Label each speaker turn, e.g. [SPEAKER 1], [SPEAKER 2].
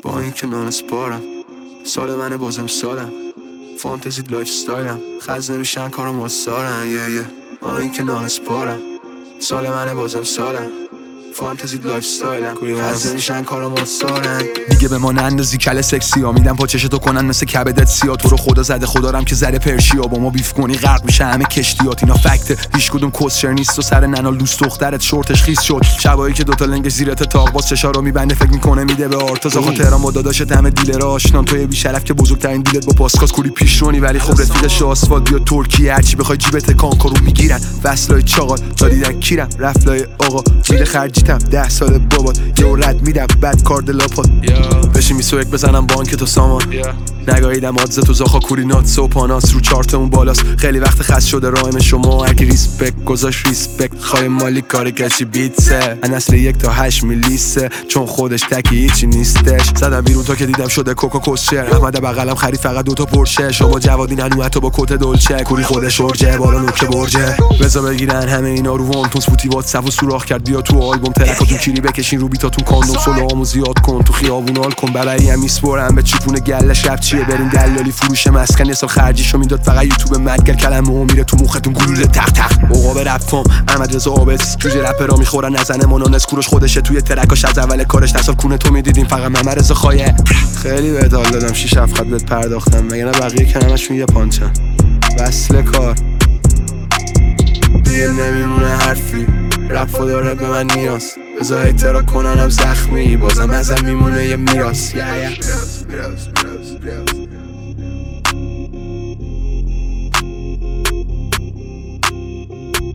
[SPEAKER 1] با این که نان سپارم سال منه بازم سالم فانتزی لایف ستایلم خز نمیشن کارم واسارن با این که نان سپارم سال منه بازم سالم فانتزی لایف ستایلم خز نمیشن کارم واسارن
[SPEAKER 2] دیگه به ما نندازی کله سکسی ها میدم پاچشتو کنن مثل کبدت سیا تو رو خدا زده خدارم که زره پرشیا با ما بیف کنی غرق میشه همه کشتیات اینا فکته هیچ کدوم کسچر نیست و سر ننال دوست دخترت شورتش خیس شد شبایی که دوتا لنگش زیرت تاق باز چشا رو میبنده فکر میکنه میده به آرتاز آقا تهران با داداشت همه دیلر آشنام توی بی شرف که بزرگترین دیلت با پاسکاس کوری پیش رونی ولی خب رفیقش آسفالت بیا ترکیه هرچی بخوای جیبت کانکارو میگیرن وصلای چاقال تا دیدن کیرم رفلای آقا میده خرجیتم 10 سال بابات یه رد میدم بعد کارد لاپات بشین 21 بزنم بانک تو سامان نگاهیدم آدز تو زاخا کورینات سوپاناس رو چارتمون بالاست خیلی وقت خست شده رایم شما هرکی ریسپکت گذاشت ریسپکت خواهی مالی کار کشی بیتسه من اصل 1 تا 8 میلیسه چون خودش تکی هیچی نیستش زدم بیرون تا که دیدم شده کوکا کسچر احمد بغلم خرید فقط 2 تا پرشه شما جوادین هنو حتی با کت دلچه کوری خودش ارجه بالا نوک برجه بزا بگیرن همه اینا رو وانتون سپوتی واتساپ و سوراخ کرد بیا تو آلبوم ترکاتون کیری بکشین رو بیتاتون کاندوم سولامو زیاد کن تو خیابون حال کن بلایی هم میسپرم به چیپون گله شب چیه بریم دلالی فروش مسکن سال خرجیشو میداد فقط یوتیوب مدگر کلمه میره تو مختون گلوله تق تق عقاب رپم احمد رضا عابد جوجه رپرا میخورن نزنه منانس کوروش خودشه توی ترکاش از اول کارش در سال کونه تو میدیدیم فقط محمد رضا خایه خیلی بهت حال دادم 6 7 خط بهت پرداختم مگه نه بقیه کنمشون یه پانچن وصل کار دیگه نمیمونه حرفی رپ داره به من نیاز بذار هیترا کننم زخمی بازم ازم میمونه یه میراث